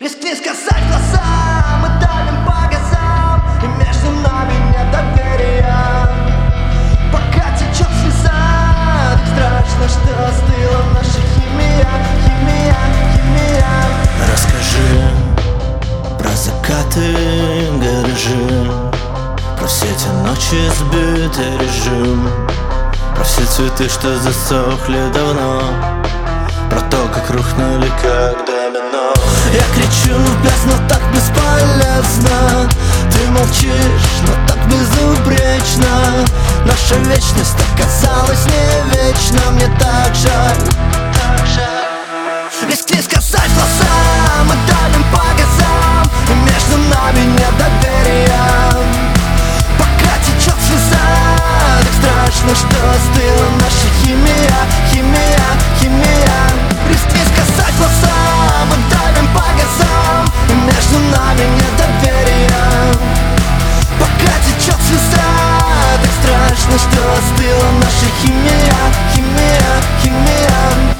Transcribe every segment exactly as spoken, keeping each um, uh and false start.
Рискни сказать в глаза, мы давим по газам, и между нами нет доверия. Пока течет слеза, так страшно, что остыла наша химия, химия, химия. Расскажи про закаты, гаражи, про все эти ночи сбитый режим, про все цветы, что засохли давно, про то, как рухнули, как домино. Я кричу в бездну, так бесполезно. Ты молчишь, но так безупречно. Наша вечность оказалась не вечна. Мне так жаль, так жаль. Рискни сказать в глаза, мы давим по газам, и между нами нет доверия. Пока течет слеза, так страшно, что остыла наша химия, химия, химия. Рискни сказать в глаза, мы давим по газам, и между нами нет доверия. Пока течет слеза, так страшно, что остыла наша химия, химия, химия.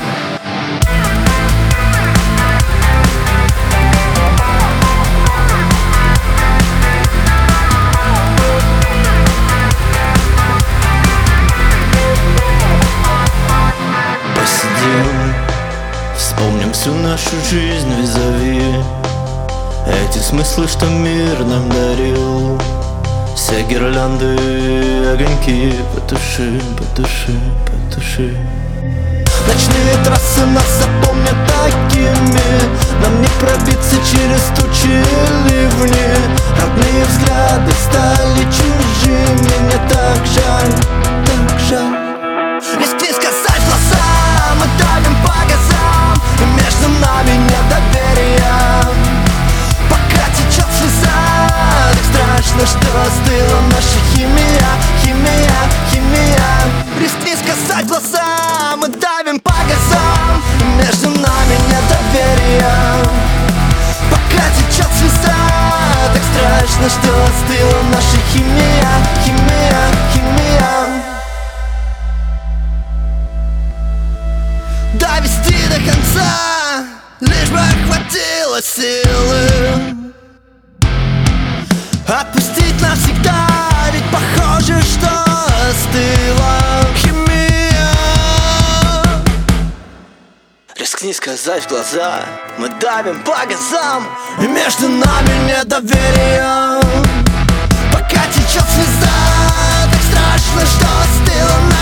Вспомним всю нашу жизнь визави, эти смыслы, что мир нам дарил. Все гирлянды, огоньки, потуши, потуши, потуши. Ночные трассы нас запомнят такими, нам не пробиться через тучи и ливни. Родные взгляды стали чужими, мне так жаль, так жаль. Рискни сказать в глаза, мы давим по газам, и между нами нет доверия. Пока течет слеза, так страшно, что остыла наша химия, химия, химия. Рискни сказать в глаза, мы давим по газам, и между нами нет доверия. Пока течет слеза, так страшно, что остыла наша химия, химия, химия. Довести до конца, лишь бы хватило силы. Отпустить навсегда, ведь похоже, что остыла химия. Рискни сказать в глаза, мы давим по газам, и между нами нет доверия. Пока течет слеза, так страшно, что остыла.